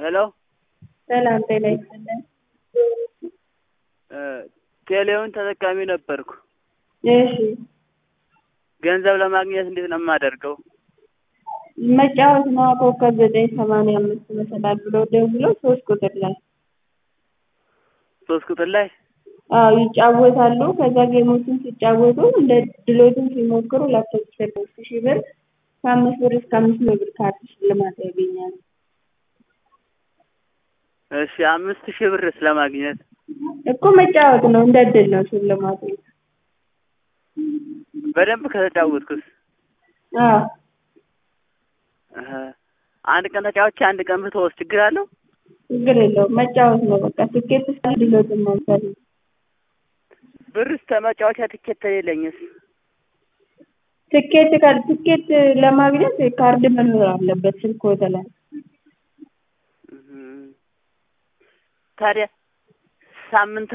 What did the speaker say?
ሄሎ ሰላም ጤና ይስጥልኝ። ቴሌውን ተጠቃሚ ነበርኩ። እሺ ገንዘብ ለማግኘት እንዴት ነው የማደርገው? መጫወት ነው። ኮከብ 985 መሰላል ብሎ ደውሎ 3 ቁጥር ላይ 3 ቁጥር ላይ ይጫወታሉ። ከዛ ጌሞችን ሲጫወቱ እንደ ድሎትን ሲሞክሩ ላፕቶፕ 3000 ብር ከ5 ብር እስከ 500 ብር ካርድ ሽልማት ያገኛሉ። እሺ 5000 ብር ስለማግኘት እኮ መጫወት ነው፣ እንደ ድል ነው ሽልማቱ። በደንብ ከተጫወትኩስ? አንድ ቀን ተጫውቼ አንድ ቀን ብትወስ ችግር አለው? ችግር የለውም። መጫወት ነው በቃ። ትኬት እስከ ድሎትን መውሰድ ነው። ብርስ ተመጫወቻ ትኬት የለኝስ? ትኬት ለማግኘት ካርድ መኖር አለበት ስልክዎት ላይ። ታዲያ ሳምንት